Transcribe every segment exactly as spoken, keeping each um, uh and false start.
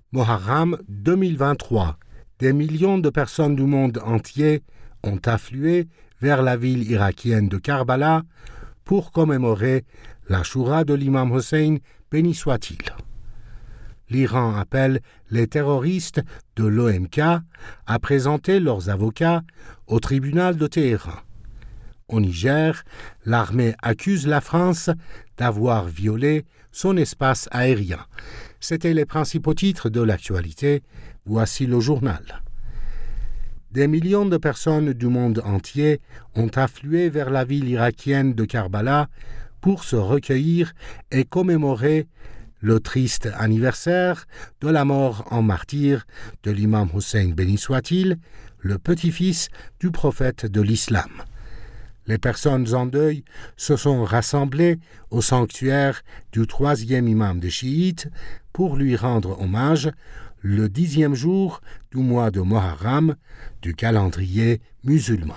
Moharram deux mille vingt-trois. Des millions de personnes du monde entier ont afflué vers la ville irakienne de Karbala pour commémorer l'Achoura de l'imam Hussein, béni soit-il. L'Iran appelle les terroristes de l'O M K à présenter leurs avocats au tribunal de Téhéran. Au Niger, l'armée accuse la France d'avoir violé son espace aérien. C'étaient les principaux titres de l'actualité. Voici le journal. Des millions de personnes du monde entier ont afflué vers la ville irakienne de Karbala pour se recueillir et commémorer le triste anniversaire de la mort en martyr de l'imam Hussein, béni soit-il, le petit-fils du prophète de l'islam. Les personnes en deuil se sont rassemblées au sanctuaire du troisième imam des chiites pour lui rendre hommage le dixième jour du mois de Moharram du calendrier musulman.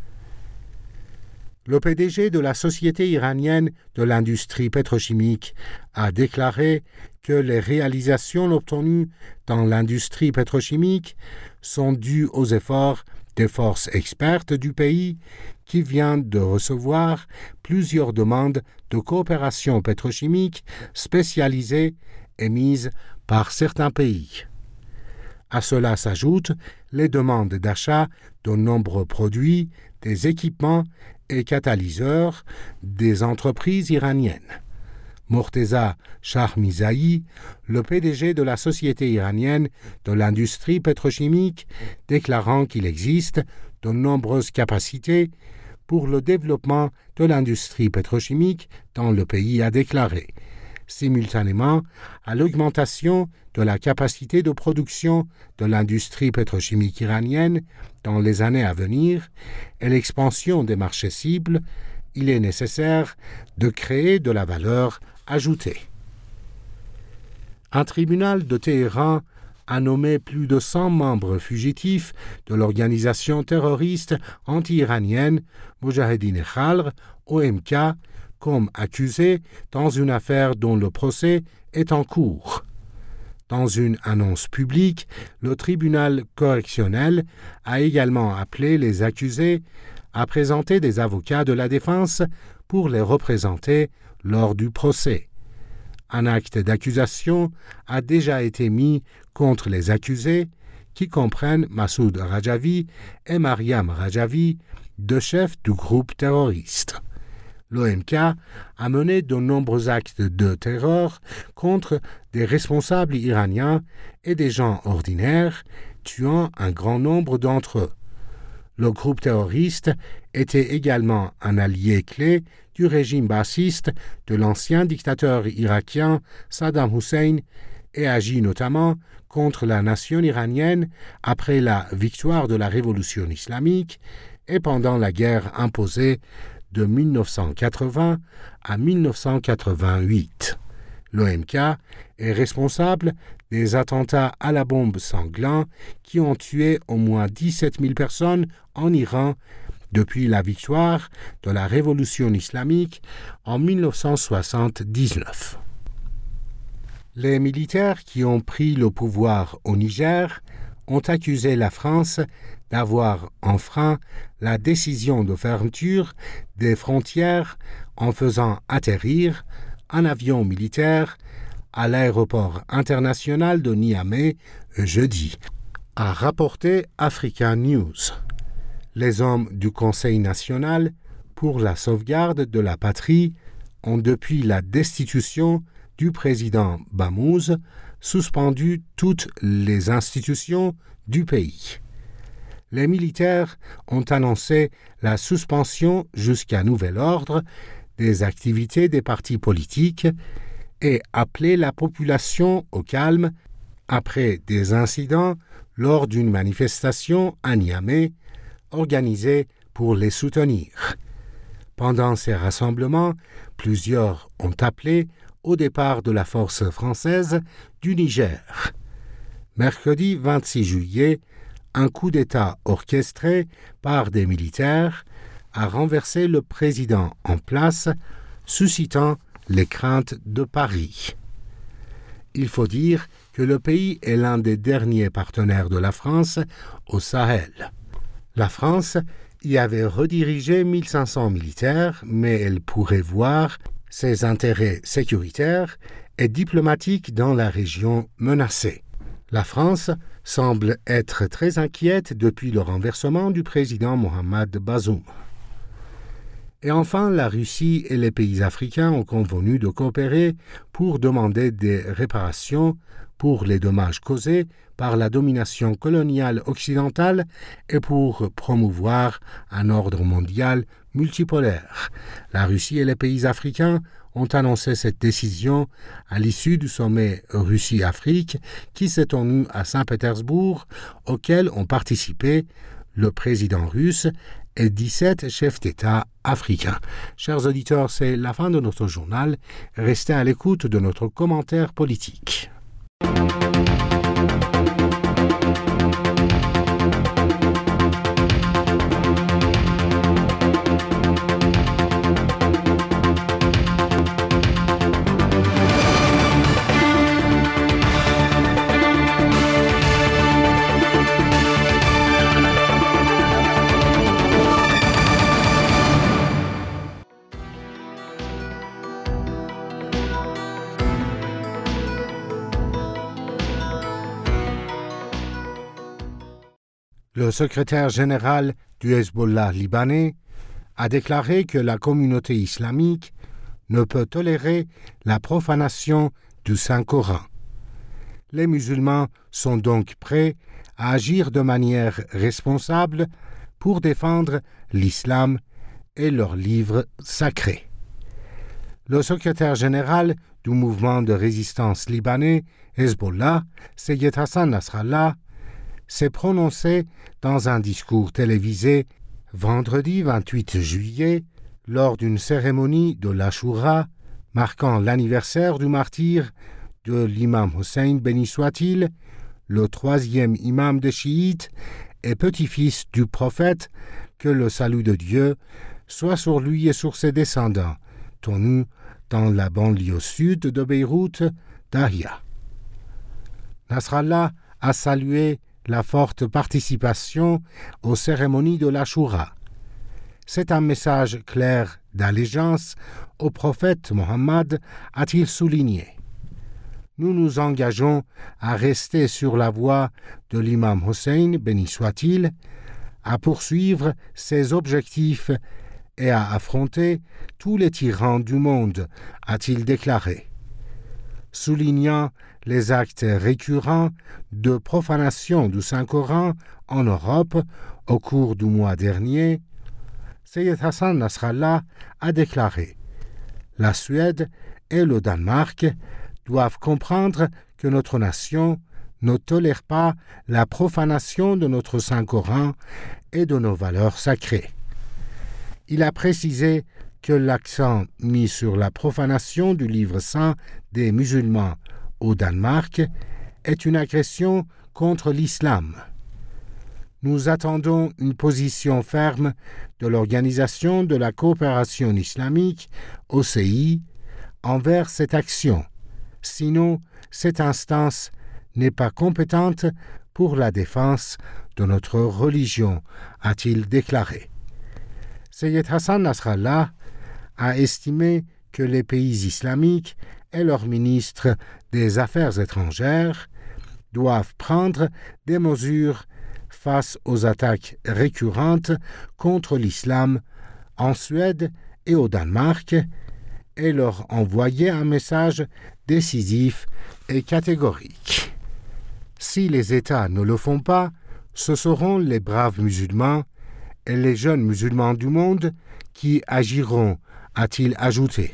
Le P D G de la Société iranienne de l'industrie pétrochimique a déclaré que les réalisations obtenues dans l'industrie pétrochimique sont dues aux efforts des forces expertes du pays qui vient de recevoir plusieurs demandes de coopération pétrochimique spécialisées émises par certains pays. À cela s'ajoutent les demandes d'achat de nombreux produits, des équipements et catalyseurs des entreprises iraniennes. Morteza Shahmizaï, le P D G de la Société iranienne de l'industrie pétrochimique, déclarant qu'il existe de nombreuses capacités pour le développement de l'industrie pétrochimique dans le pays, a déclaré. Simultanément à l'augmentation de la capacité de production de l'industrie pétrochimique iranienne dans les années à venir et l'expansion des marchés cibles, il est nécessaire de créer de la valeur ajoutée. Un tribunal de Téhéran a nommé plus de cent membres fugitifs de l'organisation terroriste anti-iranienne Moudjahedine Khalq, O M K, comme accusés dans une affaire dont le procès est en cours. Dans une annonce publique, le tribunal correctionnel a également appelé les accusés à présenter des avocats de la défense pour les représenter lors du procès. Un acte d'accusation a déjà été mis contre les accusés, qui comprennent Massoud Rajavi et Mariam Rajavi, deux chefs du groupe terroriste. L'O M K a mené de nombreux actes de terreur contre des responsables iraniens et des gens ordinaires, tuant un grand nombre d'entre eux. Le groupe terroriste était également un allié clé du régime bassiste de l'ancien dictateur irakien Saddam Hussein et agit notamment contre la nation iranienne après la victoire de la révolution islamique et pendant la guerre imposée de mille neuf cent quatre-vingts à mille neuf cent quatre-vingt-huit. L'O M K est responsable des attentats à la bombe sanglants qui ont tué au moins dix-sept mille personnes en Iran depuis la victoire de la révolution islamique en mille neuf cent soixante-dix-neuf. Les militaires qui ont pris le pouvoir au Niger ont accusé la France d'avoir enfreint la décision de fermeture des frontières en faisant atterrir un avion militaire à l'aéroport international de Niamey jeudi, a rapporté Africa News. Les hommes du Conseil national pour la sauvegarde de la patrie ont, depuis la destitution du président Bamouz, suspendu toutes les institutions du pays. Les militaires ont annoncé la suspension jusqu'à nouvel ordre des activités des partis politiques et appelé la population au calme après des incidents lors d'une manifestation à Niamey organisée pour les soutenir. Pendant ces rassemblements, plusieurs ont appelé au départ de la force française du Niger. Mercredi vingt-six juillet, un coup d'État orchestré par des militaires a renversé le président en place, suscitant les craintes de Paris. Il faut dire que que le pays est l'un des derniers partenaires de la France au Sahel. La France y avait redirigé mille cinq cents militaires, mais elle pourrait voir ses intérêts sécuritaires et diplomatiques dans la région menacés. La France semble être très inquiète depuis le renversement du président Mohamed Bazoum. Et enfin, la Russie et les pays africains ont convenu de coopérer pour demander des réparations pour les dommages causés par la domination coloniale occidentale et pour promouvoir un ordre mondial multipolaire. La Russie et les pays africains ont annoncé cette décision à l'issue du sommet Russie-Afrique qui s'est tenu à Saint-Pétersbourg, auquel ont participé le président russe et dix-sept chefs d'État africains. Chers auditeurs, c'est la fin de notre journal. Restez à l'écoute de notre commentaire politique. Le secrétaire général du Hezbollah libanais a déclaré que la communauté islamique ne peut tolérer la profanation du Saint-Coran. Les musulmans sont donc prêts à agir de manière responsable pour défendre l'islam et leurs livres sacrés. Le secrétaire général du mouvement de résistance libanais Hezbollah, Seyed Hassan Nasrallah, s'est prononcé dans un discours télévisé vendredi vingt-huit juillet lors d'une cérémonie de l'Ashura marquant l'anniversaire du martyre de l'imam Hussein béni soit-il, le troisième imam des chiites et petit-fils du prophète, que le salut de Dieu soit sur lui et sur ses descendants, tenu dans la banlieue sud de Beyrouth, Dahia. Nasrallah a salué la forte participation aux cérémonies de l'Ashura. C'est un message clair d'allégeance au prophète Mohammed, a-t-il souligné. Nous nous engageons à rester sur la voie de l'imam Hussein, béni soit-il, à poursuivre ses objectifs et à affronter tous les tyrans du monde, a-t-il déclaré. Soulignant les actes récurrents de profanation du Saint-Coran en Europe au cours du mois dernier, Seyed Hassan Nasrallah a déclaré « La Suède et le Danemark doivent comprendre que notre nation ne tolère pas la profanation de notre Saint-Coran et de nos valeurs sacrées. » Il a précisé que l'accent mis sur la profanation du livre saint des musulmans au Danemark est une agression contre l'islam. Nous attendons une position ferme de l'Organisation de la coopération islamique, O C I, envers cette action. Sinon, cette instance n'est pas compétente pour la défense de notre religion, a-t-il déclaré. Seyed Hassan Nasrallah a estimé que les pays islamiques et leurs ministres des Affaires étrangères doivent prendre des mesures face aux attaques récurrentes contre l'islam en Suède et au Danemark et leur envoyer un message décisif et catégorique. Si les États ne le font pas, ce seront les braves musulmans et les jeunes musulmans du monde qui agiront, a-t-il ajouté.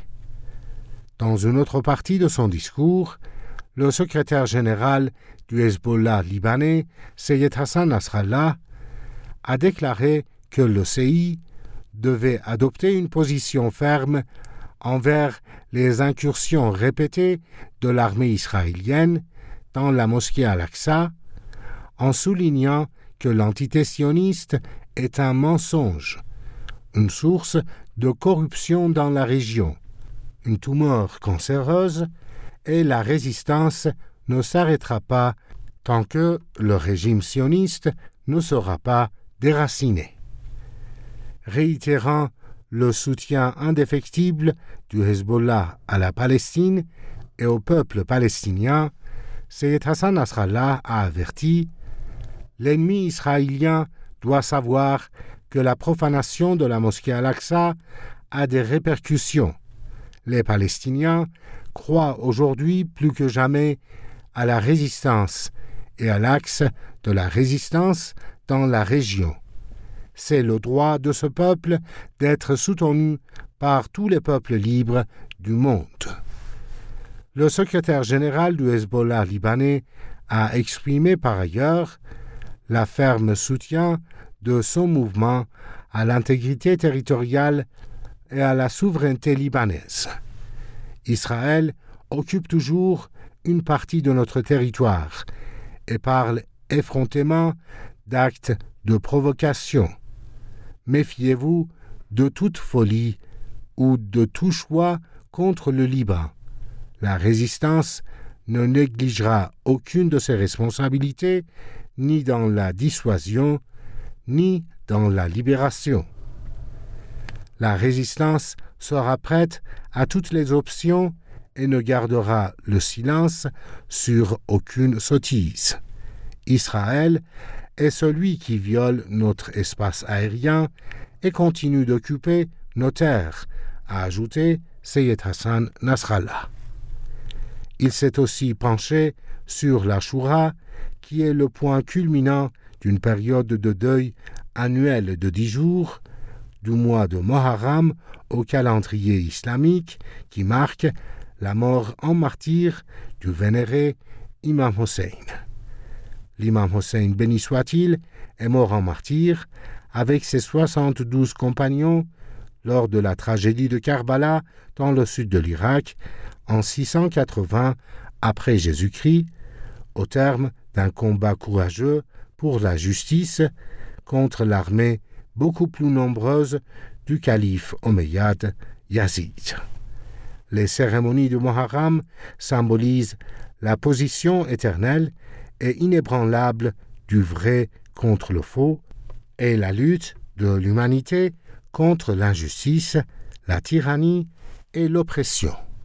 Dans une autre partie de son discours, le secrétaire général du Hezbollah libanais, Seyed Hassan Nasrallah, a déclaré que l'O C I devait adopter une position ferme envers les incursions répétées de l'armée israélienne dans la mosquée Al-Aqsa, en soulignant que l'entité sioniste est un mensonge, une source de corruption dans la région, une tumeur cancéreuse et la résistance ne s'arrêtera pas tant que le régime sioniste ne sera pas déraciné. Réitérant le soutien indéfectible du Hezbollah à la Palestine et au peuple palestinien, Seyed Hassan Nasrallah a averti « L'ennemi israélien doit savoir que la profanation de la mosquée Al-Aqsa a des répercussions. Les Palestiniens croient aujourd'hui plus que jamais à la résistance et à l'axe de la résistance dans la région. C'est le droit de ce peuple d'être soutenu par tous les peuples libres du monde. » Le secrétaire général du Hezbollah libanais a exprimé par ailleurs la ferme soutien de son mouvement à l'intégrité territoriale et à la souveraineté libanaise. Israël occupe toujours une partie de notre territoire et parle effrontément d'actes de provocation. Méfiez-vous de toute folie ou de tout choix contre le Liban. La résistance ne négligera aucune de ses responsabilités, ni dans la dissuasion, ni dans la libération. La résistance sera prête à toutes les options et ne gardera le silence sur aucune sottise. Israël est celui qui viole notre espace aérien et continue d'occuper nos terres, a ajouté Seyed Hassan Nasrallah. Il s'est aussi penché sur la Shura, qui est le point culminant d'une période de deuil annuelle de dix jours, du mois de Muharram au calendrier islamique, qui marque la mort en martyr du vénéré Imam Hossein. L'imam Hossein, béni soit-il, est mort en martyr avec ses soixante-douze compagnons lors de la tragédie de Karbala dans le sud de l'Irak en six cent quatre-vingts après Jésus-Christ, au terme d'un combat courageux pour la justice contre l'armée beaucoup plus nombreuse du calife omeyyade Yazid. Les cérémonies de Muharram symbolisent la position éternelle et inébranlable du vrai contre le faux et la lutte de l'humanité contre l'injustice, la tyrannie et l'oppression.